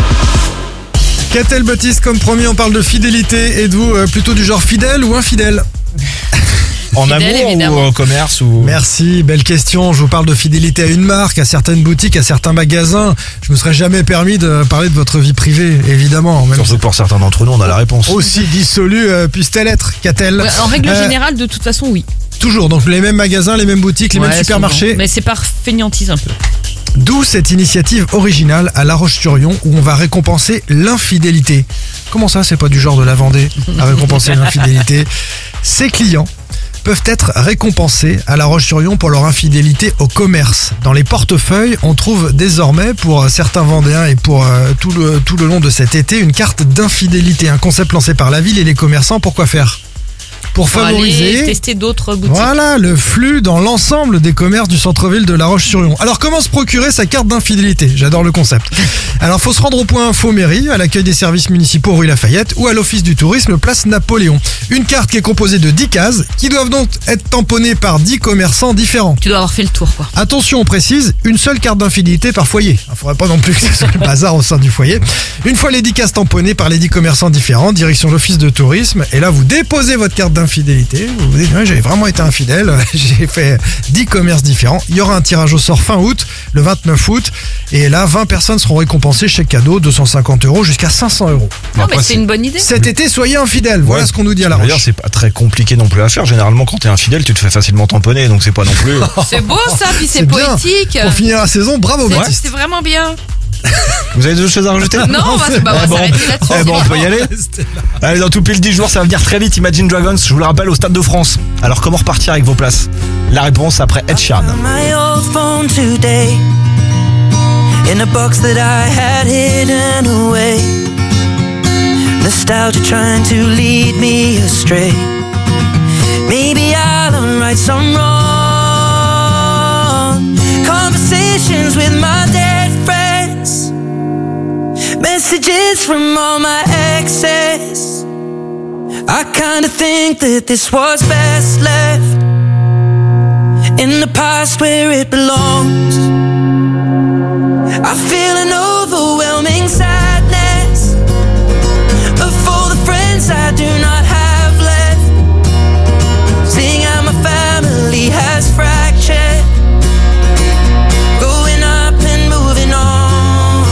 Catel, Baptiste, comme promis, on parle de fidélité. Êtes-vous plutôt du genre fidèle ou infidèle ? En Fidèle, amour évidemment. ou au commerce ou... Merci, belle question. Je vous parle de fidélité à une marque, à certaines boutiques, à certains magasins. Je me serais jamais permis de parler de votre vie privée, évidemment. Même Surtout pour certains d'entre nous, on a la réponse. aussi dissolue puisse-t-elle être, Catel. Ouais, en règle générale, de toute façon, oui. Toujours, donc les mêmes magasins, les mêmes boutiques, les mêmes supermarchés. Souvent. Mais c'est par fainéantise un peu. D'où cette initiative originale à La Roche-sur-Yon où on va récompenser l'infidélité. Comment ça, c'est pas du genre de la Vendée à récompenser l'infidélité? Ces clients peuvent être récompensés à La Roche-sur-Yon pour leur infidélité au commerce. Dans les portefeuilles, on trouve désormais pour certains Vendéens et pour tout le long de cet été une carte d'infidélité, un concept lancé par la ville et les commerçants. Pourquoi faire ? Pour favoriser aller tester d'autres boutiques. Voilà, le flux dans l'ensemble des commerces du centre-ville de La Roche-sur-Yon. Alors, comment se procurer sa carte d'infidélité? J'adore le concept. Alors, faut se rendre au point Info Mairie, à l'accueil des services municipaux rue Lafayette ou à l'office du tourisme place Napoléon. Une carte qui est composée de 10 cases qui doivent donc être tamponnées par 10 commerçants différents. Tu dois avoir fait le tour, quoi. Attention, on précise, une seule carte d'infidélité par foyer. Il ne faudrait pas non plus que ce soit le bazar au sein du foyer. Une fois les 10 cases tamponnées par les 10 commerçants différents, direction l'office de tourisme, et là vous déposez votre carte d'infidélité. Vous vous dites, ouais, j'ai vraiment été infidèle, j'ai fait 10 commerces différents. Il y aura un tirage au sort fin août, le 29 août, et là 20 personnes seront récompensées, chèque cadeau, 250 € jusqu'à 500 €. Non, mais c'est une bonne idée. Cet été, soyez infidèles. Voilà ce qu'on nous dit à La Roche. D'ailleurs, c'est pas très compliqué non plus à faire. Généralement, quand t'es infidèle, tu te fais facilement tamponner, donc c'est pas non plus. C'est beau ça, puis c'est bien. poétique. Pour finir la saison, bravo Baptiste. C'est vraiment bien. Vous avez d'autres choses à rajouter? Non, on va s'arrêter là-dessus. Eh bon, on peut y aller. Allez, dans tout pile 10 jours, ça va venir très vite. Imagine Dragons, je vous le rappelle, au Stade de France. Alors, comment repartir avec vos places? La réponse après Ed Sheeran. My old phone today in a box that I had hidden away. Nostalgia trying to lead me astray. Maybe I'll unwrite some wrong conversations with my dead friends. Messages from all my exes. I kinda think that this was best left in the past where it belongs. I feel an overwhelming sadness of all the friends I do not have left. Seeing how my family has fractured, growing up and moving on.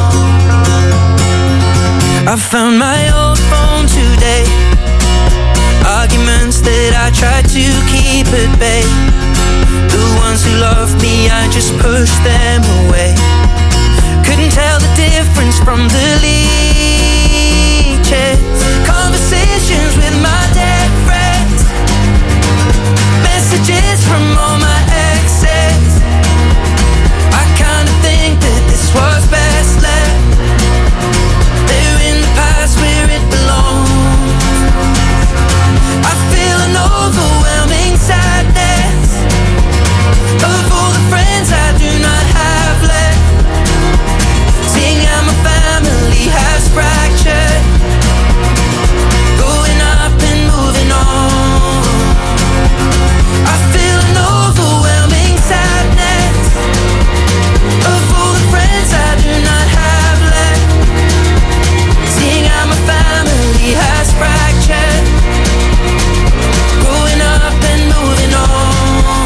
I found my old phone today. Arguments that I tried to keep at bay. The ones who loved me, I just pushed them away. Couldn't tell the difference from the leeches. Conversations with my dead friends. Messages from all my exes. I kinda think that this was best left there in the past where it belongs. I feel an overwhelming sadness of all the friends I do not have left. Seeing how my family has fractured, going up and moving on. I feel an overwhelming sadness of all the friends I do not have left. Seeing how my family has fractured, going up and moving on.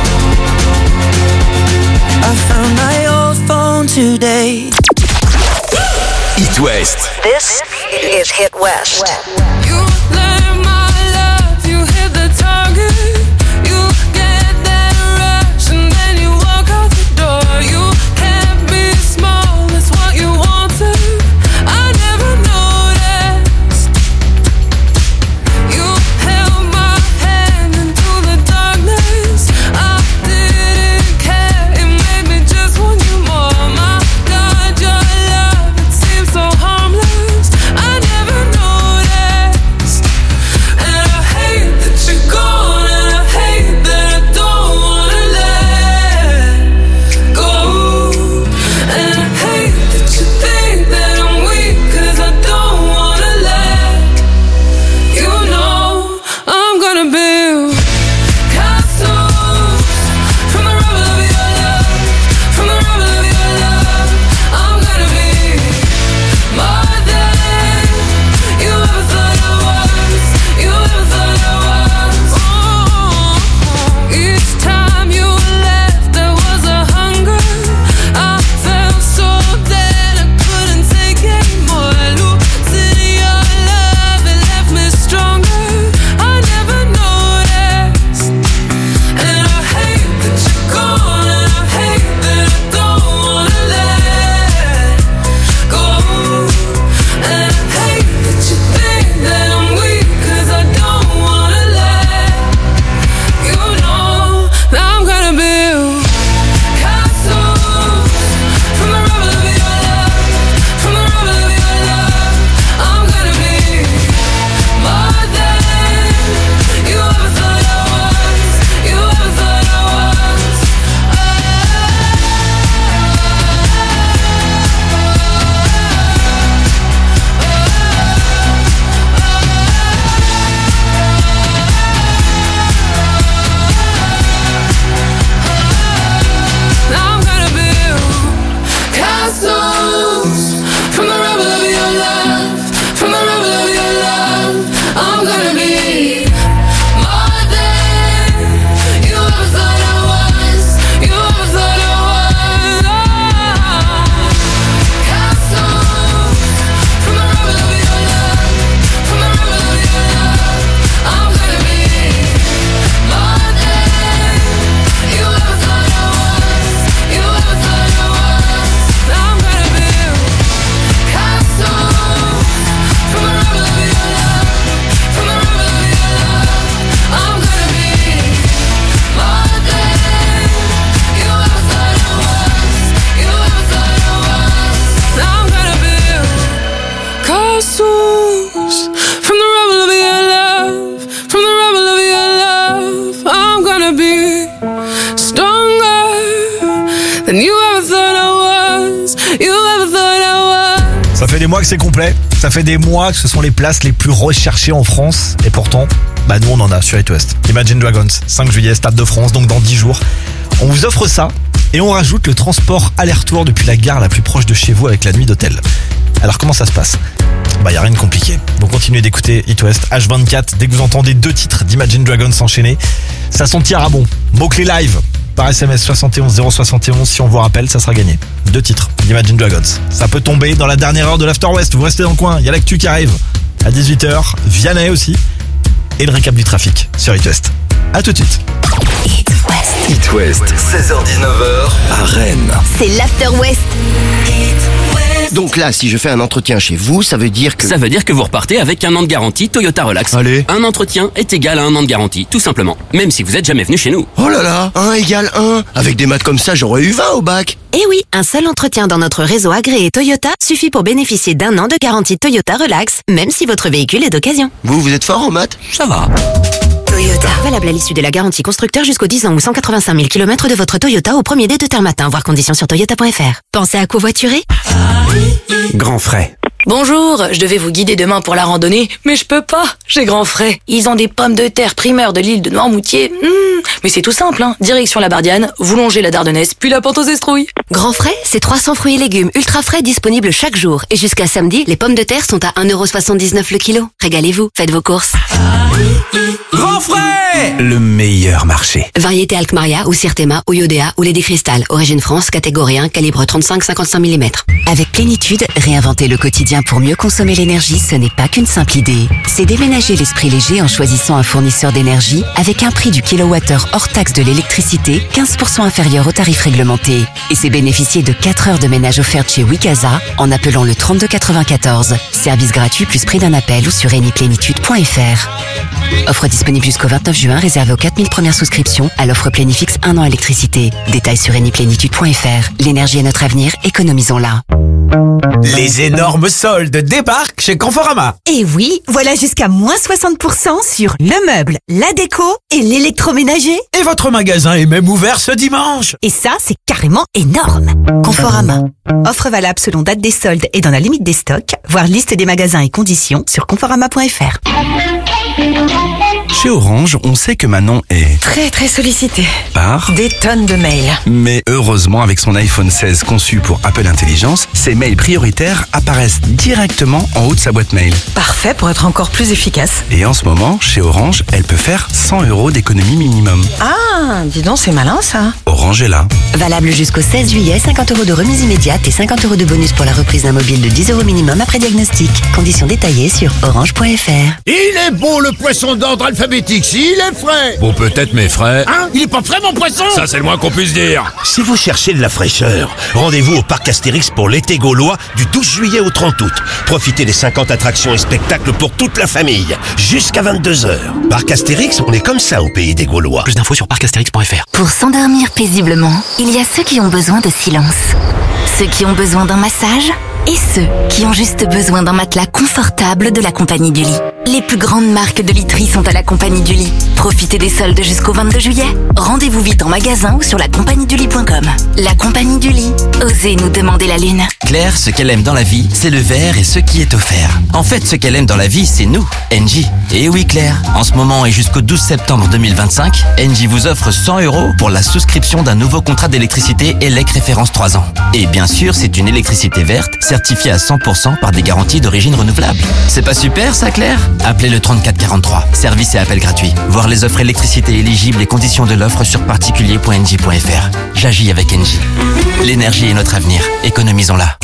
I found my old phone today. It West. This is Hit West. You let my love, you hit the target. You get that rush and then you walk out the door. You can't be small, that's what you wanted. I never noticed. You held my hand into the darkness. I didn't care, it made me just want you more. My God, your love, it seems so harmless. I never noticed. Ça fait des mois que c'est complet. Ça fait des mois que ce sont les places les plus recherchées en France. Et pourtant, nous on en a sur It West. Imagine Dragons, 5 juillet, Stade de France, donc dans 10 jours. On vous offre ça et on rajoute le transport aller-retour depuis la gare la plus proche de chez vous avec la nuit d'hôtel. Alors comment ça se passe ? Y a rien de compliqué. Donc continuez d'écouter It West H24 dès que vous entendez 2 titres d'Imagine Dragons s'enchaîner. Ça sentira bon. Mot-clé live par SMS 71 071. Si on vous rappelle, ça sera gagné. 2 titres d'Imagine Dragons. Ça peut tomber dans la dernière heure de l'After West. Vous restez dans le coin. Il y a l'actu qui arrive à 18h. Vianney aussi. Et le récap du trafic sur It West. A tout de suite. It West, 16h-19h à Rennes. C'est l'After West. Donc là, si je fais un entretien chez vous, ça veut dire que... Ça veut dire que vous repartez avec 1 an de garantie Toyota Relax. Allez. Un entretien est égal à 1 an de garantie, tout simplement. Même si vous êtes jamais venu chez nous. Oh là là, 1 égale 1. Avec des maths comme ça, j'aurais eu 20 au bac. Eh oui, un seul entretien dans notre réseau agréé Toyota suffit pour bénéficier d'1 an de garantie Toyota Relax, même si votre véhicule est d'occasion. Vous êtes fort en maths? Ça va. Toyota. Valable à l'issue de la garantie constructeur jusqu'aux 10 ans ou 185 000 km de votre Toyota au premier dé de terme matin. Voir conditions sur toyota.fr. Pensez à covoiturer? Grand frais. Bonjour, je devais vous guider demain pour la randonnée, mais je peux pas, j'ai grand frais. Ils ont des pommes de terre primeurs de l'île de Noirmoutier. Mais c'est tout simple, direction la Bardiane, vous longez la Dardennaise, puis la pente aux Estrouilles. Grand frais, c'est 300 fruits et légumes ultra frais disponibles chaque jour. Et jusqu'à samedi, les pommes de terre sont à 1,79€ le kilo. Régalez-vous, faites vos courses. Grand frais! Le meilleur marché. Variété Alkmaria ou Sirtema ou Iodea ou lait des cristal. Origine France, catégorie 1, calibre 35-55 mm. Avec Plénitude, réinventer le quotidien pour mieux consommer l'énergie, ce n'est pas qu'une simple idée. C'est déménager l'esprit léger en choisissant un fournisseur d'énergie avec un prix du kilowattheure hors taxe de l'électricité 15% inférieur au tarif réglementé. Et c'est bénéficier de 4 heures de ménage offertes chez Wikaza en appelant le 3294. Service gratuit plus prix d'un appel ou sur eniplénitude.fr. Offre disponible jusqu'au 29 juin, réservée aux 4000 premières souscriptions à l'offre Plénifix 1 an électricité. Détails sur eniplénitude.fr. L'énergie est notre avenir, économisons-la. Les énormes soldes débarquent chez Conforama. Et oui, voilà jusqu'à moins 60% sur le meuble, la déco et l'électroménager. Et votre magasin est même ouvert ce dimanche. Et ça, c'est carrément énorme. Conforama. Offre valable selon date des soldes et dans la limite des stocks. Voir liste des magasins et conditions sur conforama.fr. Chez Orange, on sait que Manon est Très sollicité. par Des tonnes de mails. Mais heureusement, avec son iPhone 16 conçu pour Apple Intelligence, ses mails prioritaires apparaissent directement en haut de sa boîte mail. Parfait pour être encore plus efficace. Et en ce moment, chez Orange, elle peut faire 100€ d'économie minimum. Ah, dis donc, c'est malin ça. Orange est là. Valable jusqu'au 16 juillet, 50€ de remise immédiate et 50€ de bonus pour la reprise d'un mobile de 10€ minimum après diagnostic. Conditions détaillées sur orange.fr. Il est bon le poisson d'ordre alphabétique, s'il est frais. Bon, peut-être, mais frais. Hein? Il est pas frais mon poisson? Ça, c'est le moins qu'on puisse dire. Si vous cherchez de la fraîcheur, rendez-vous au parc Astérix pour l'été gaulois du 12 juillet au 30 août. Profitez des 50 attractions et spectacles pour toute la famille, jusqu'à 22h. Parc Astérix, on est comme ça au pays des Gaulois. Plus d'infos sur parcastérix.fr. Pour s'endormir paisiblement, il y a ceux qui ont besoin de silence, ceux qui ont besoin d'un massage et ceux qui ont juste besoin d'un matelas confortable de la Compagnie du Lit. Les plus grandes marques de literie sont à la Compagnie du Lit. Profitez des soldes jusqu'au 22 juillet. Rendez-vous vite en magasin ou sur lacompagniedulit.com. La Compagnie du Lit. Osez nous demander la lune. Claire, ce qu'elle aime dans la vie, c'est le verre et ce qui est offert. En fait, ce qu'elle aime dans la vie, c'est nous, Engie. Et oui, Claire, en ce moment et jusqu'au 12 septembre 2025, Engie vous offre 100€ pour la souscription d'un nouveau contrat d'électricité ELEC référence 3 ans. Et bien sûr, c'est une électricité verte, certifiée à 100% par des garanties d'origine renouvelable. C'est pas super, ça, Claire? Appelez le 3443. Service et appel gratuit. Voir les offres électricité éligibles et conditions de l'offre sur particulier.engie.fr. J'agis avec Engie. L'énergie est notre avenir. Économisons-la.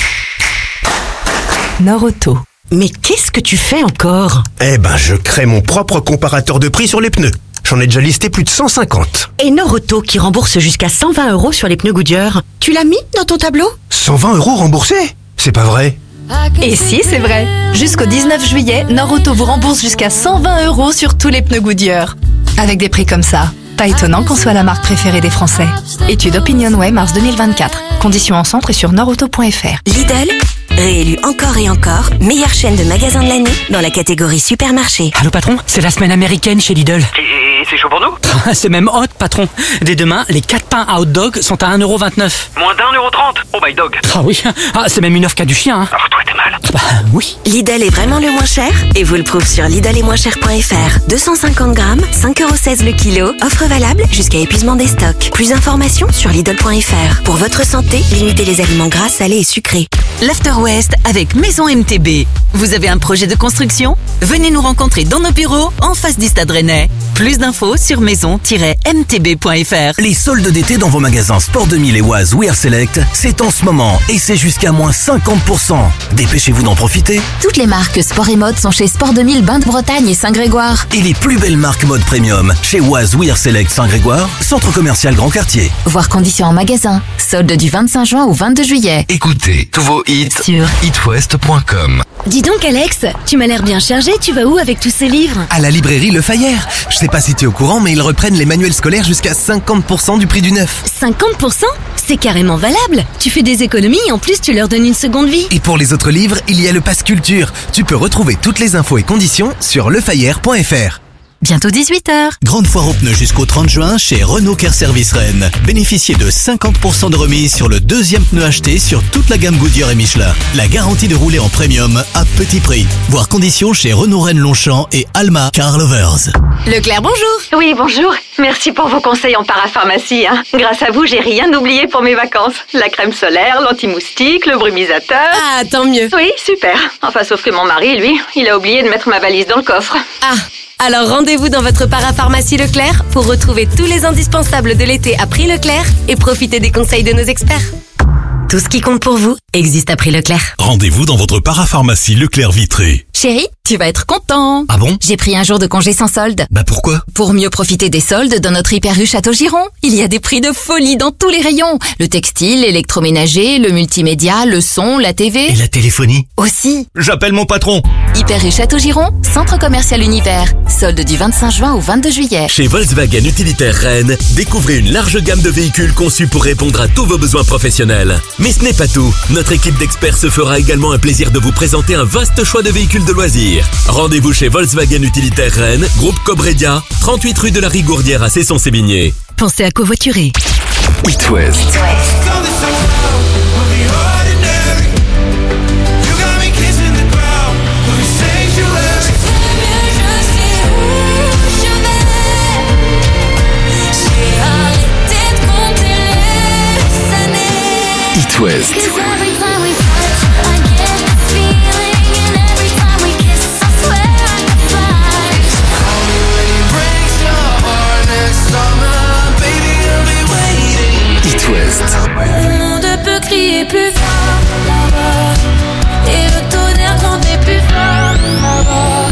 Norauto. Mais qu'est-ce que tu fais encore? Eh ben, je crée mon propre comparateur de prix sur les pneus. J'en ai déjà listé plus de 150. Et Norauto qui rembourse jusqu'à 120€ sur les pneus Goodyear. Tu l'as mis dans ton tableau? 120€ remboursés? C'est pas vrai. Et si, c'est vrai. Jusqu'au 19 juillet, Norauto vous rembourse jusqu'à 120€ sur tous les pneus Goodyear. Avec des prix comme ça, pas étonnant qu'on soit la marque préférée des Français. Étude OpinionWay mars 2024. Conditions en centre et sur norauto.fr. Lidl, réélu encore et encore, meilleure chaîne de magasins de l'année dans la catégorie supermarché. Allô patron, c'est la semaine américaine chez Lidl. c'est chaud pour nous? C'est même hot, patron. Dès demain, les 4 pains à hot dog sont à 1,29€. Moins d'1,30€. Oh my dog. Ah oui, c'est même une offre qu'a du chien. Hein. Alors toi t'es mal. Bah oui. Lidl est vraiment le moins cher et vous le prouve sur lidl-et-moins-cher.fr. 250 grammes, 5,16€ le kilo. Offre valable jusqu'à épuisement des stocks. Plus d'informations sur lidl.fr. Pour votre santé, limitez les aliments gras, salés et sucrés. L'After West avec Maison MTB. Vous avez un projet de construction? Venez nous rencontrer dans nos bureaux en face du Stade Rennais. Plus d'infos sur maison-mtb.fr. Les soldes d'été dans vos magasins Sport 2000 et Oise We Are Select, c'est en ce moment et c'est jusqu'à moins 50%. Dépêchez-vous d'en profiter. Toutes les marques sport et mode sont chez Sport 2000 Bain de Bretagne et Saint-Grégoire. Et les plus belles marques mode premium chez Oise We Are Select Saint-Grégoire, centre commercial Grand Quartier. Voir conditions en magasin. Solde du 25 juin au 22 juillet. Écoutez tous vos hits sur hitwest.com. Dis donc Alex, tu m'as l'air bien chargé, tu vas où avec tous ces livres? À la librairie Le Fayère. Je sais pas si tu es au courant, mais ils reprennent les manuels scolaires jusqu'à 50% du prix du neuf. 50%? C'est carrément valable. Tu fais des économies et en plus tu leur donnes une seconde vie. Et pour les autres livres, il y a le Pass Culture. Tu peux retrouver toutes les infos et conditions sur lefayère.fr. Bientôt 18h. Grande foire aux pneus jusqu'au 30 juin chez Renault Care Service Rennes. Bénéficiez de 50% de remise sur le deuxième pneu acheté sur toute la gamme Goodyear et Michelin. La garantie de rouler en premium à petit prix. Voir conditions chez Renault Rennes Longchamp et Alma Car Lovers. Leclerc, bonjour. Oui, bonjour. Merci pour vos conseils en parapharmacie. Grâce à vous, j'ai rien oublié pour mes vacances. La crème solaire, l'anti-moustique, le brumisateur. Ah, tant mieux. Oui, super. Enfin, sauf que mon mari, lui, il a oublié de mettre ma valise dans le coffre. Ah, alors rendez-vous dans votre parapharmacie Leclerc pour retrouver tous les indispensables de l'été à prix Leclerc et profiter des conseils de nos experts. Tout ce qui compte pour vous existe à prix Leclerc. Rendez-vous dans votre parapharmacie Leclerc Vitré. Chérie, tu vas être content. Ah bon? J'ai pris un jour de congé sans solde. Bah pourquoi? Pour mieux profiter des soldes dans notre Hyper U Château-Giron. Il y a des prix de folie dans tous les rayons. Le textile, l'électroménager, le multimédia, le son, la TV. Et la téléphonie aussi. J'appelle mon patron. Hyper U Château-Giron, centre commercial Univers. Solde du 25 juin au 22 juillet. Chez Volkswagen Utilitaire Rennes, découvrez une large gamme de véhicules conçus pour répondre à tous vos besoins professionnels. Mais ce n'est pas tout. Notre équipe d'experts se fera également un plaisir de vous présenter un vaste choix de véhicules de loisirs. Rendez-vous chez Volkswagen Utilitaire Rennes, groupe Cobredia, 38 rue de la Rigourdière à Cesson-Sévigné. Pensez à covoiturer. It West. It West. It West. Le monde peut crier plus fort là-bas, et le tonnerre gronder plus fort là-bas.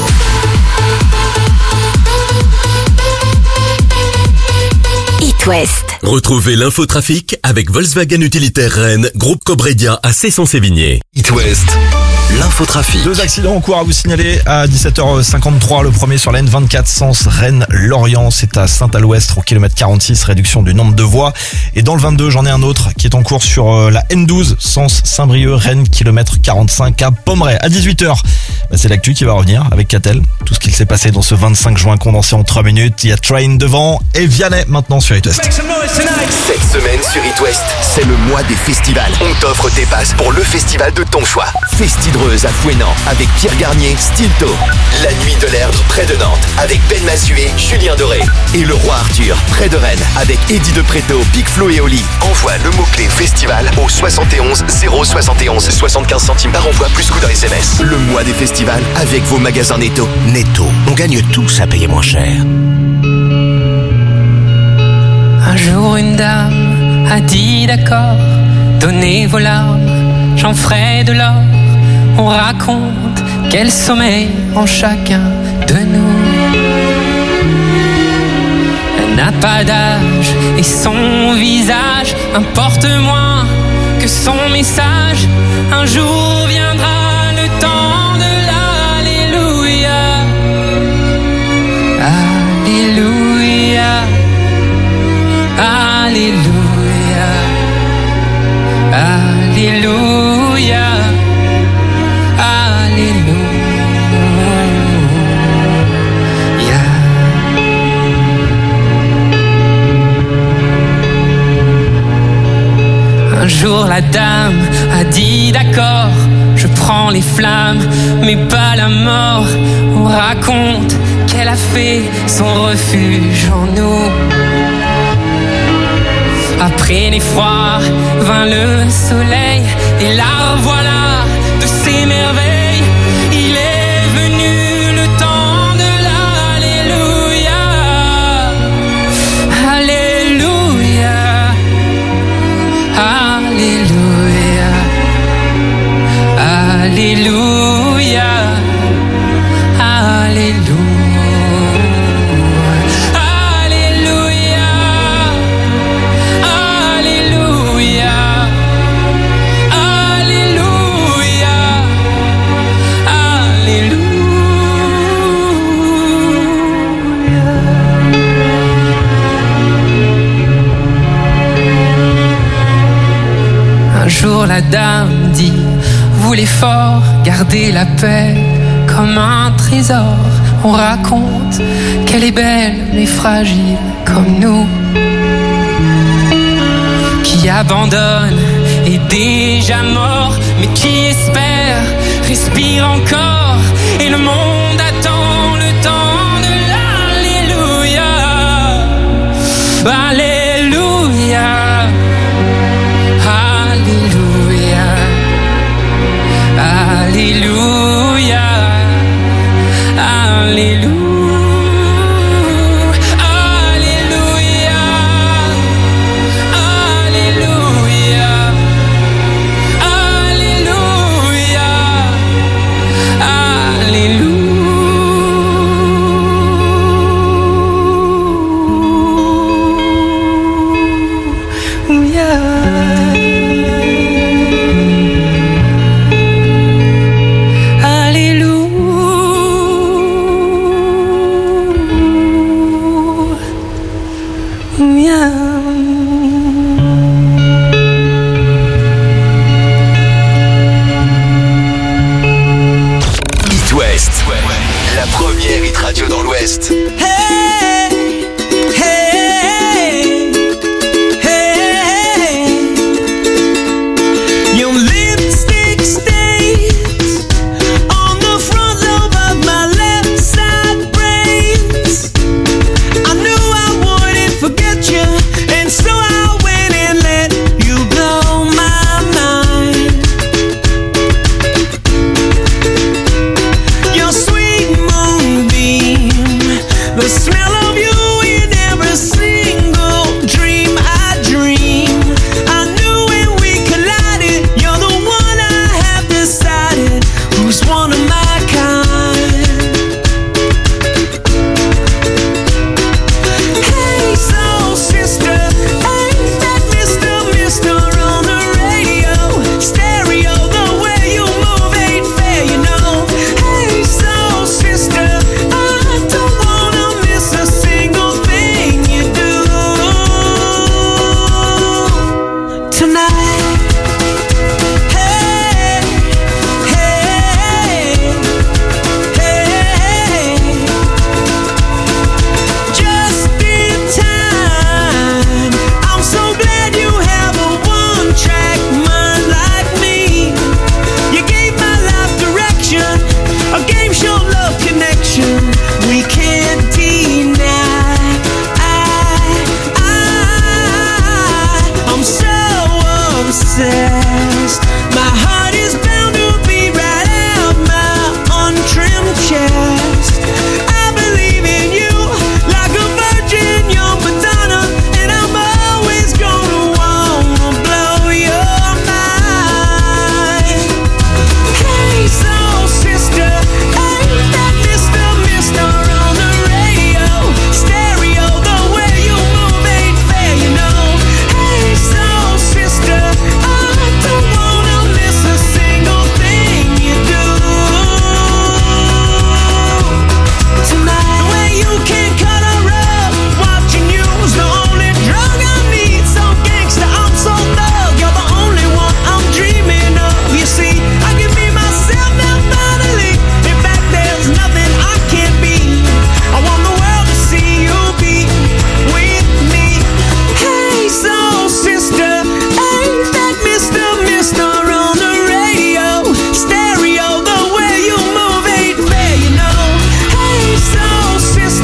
It West. Retrouvez l'infotrafic avec Volkswagen Utilitaire Rennes, groupe Cobredia à Cesson-Sévigné. It West. L'infotrafic. 2 accidents en cours à vous signaler à 17h53. Le premier sur la N24 sens Rennes-Lorient, c'est à Saint-Aloestre au kilomètre 46, réduction du nombre de voies. Et dans le 22, j'en ai un autre qui est en cours sur la N12 sens Saint-Brieuc, Rennes, kilomètre 45 à Pommeraye. À 18h, c'est l'actu qui va revenir avec Catel. Tout ce qu'il s'est passé dans ce 25 juin condensé en 3 minutes. Il y a Train devant et Vianney maintenant sur It West. Cette semaine sur It West, c'est le mois des festivals. On t'offre tes passes pour le festival de ton choix. Festidreuse à Fouesnant avec Pierre Garnier, Stilto. La nuit de l'Erdre près de Nantes avec Ben Mazué, Julien Doré. Et le Roi Arthur près de Rennes avec Eddie de Préto, Big Flo et Oli. Envoie le mot-clé festival au 71 071 75 centimes par envoi plus coût d'un SMS. Le mois des festivals avec vos magasins Netto. Netto, on gagne tous à payer moins cher. Un jour une dame a dit d'accord, donnez vos larmes, j'en ferai de l'or. On raconte quel sommeil en chacun de nous. Elle n'a pas d'âge et son visage importe moins que son message. Un jour viendra le temps de l'Alléluia. Alléluia. Alléluia, Alléluia, Alléluia. la dame a dit d'accord, je prends les flammes, mais pas la mort. On raconte qu'elle a fait son refuge en nous. Après l'effroi vint le soleil, et la voilà de ses merveilles. Il est venu le temps de l'Alléluia. Alléluia. Alléluia. Alléluia. Alléluia. Un jour la dame dit, vous les forts, gardez la paix comme un trésor. On raconte qu'elle est belle mais fragile comme nous, qui abandonne est déjà mort, mais qui espère respire encore, et le monde attend le temps de l'Alléluia. Alléluia. Alléluia, Alléluia, Alléluia, Alléluia, Alléluia, La première hit radio dans l'Ouest.